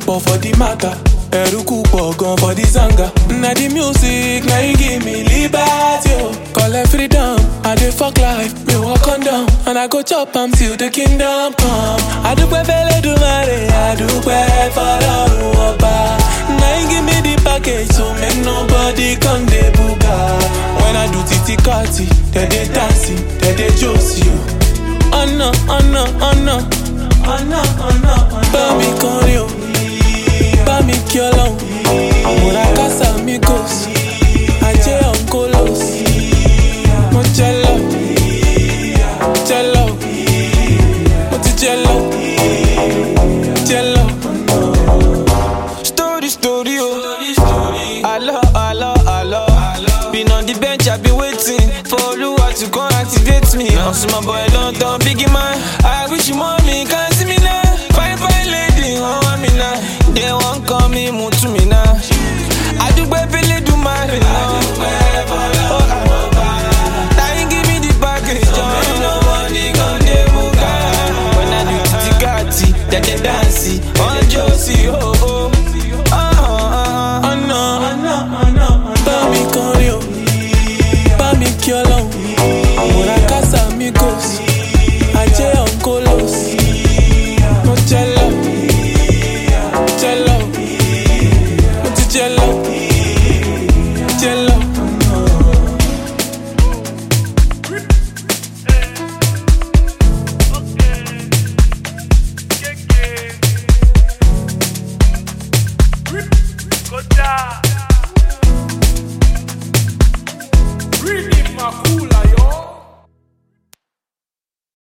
but for the matter. Eruku Pogon for the zanga. Now the music, now you give me liberty. Call it freedom, I dey fuck life. Me walk on down, and I go chop am till the kingdom come. I do pepele do mare, I do pay for the oba. Now you give me the package, so make nobody come de buga. When I do titi kati, they dancing, they josie you. Oh no, oh no, oh no, oh no, oh no, oh no. Baby, call you. Mi kiolon, amor a casa amigos, ayer oncolos, mo jello, jello, mo ti jello, jello. Story, oh, Allah. Been on the bench, I've been waiting for Oluwa to come activate me. Also my boy London, biggie man,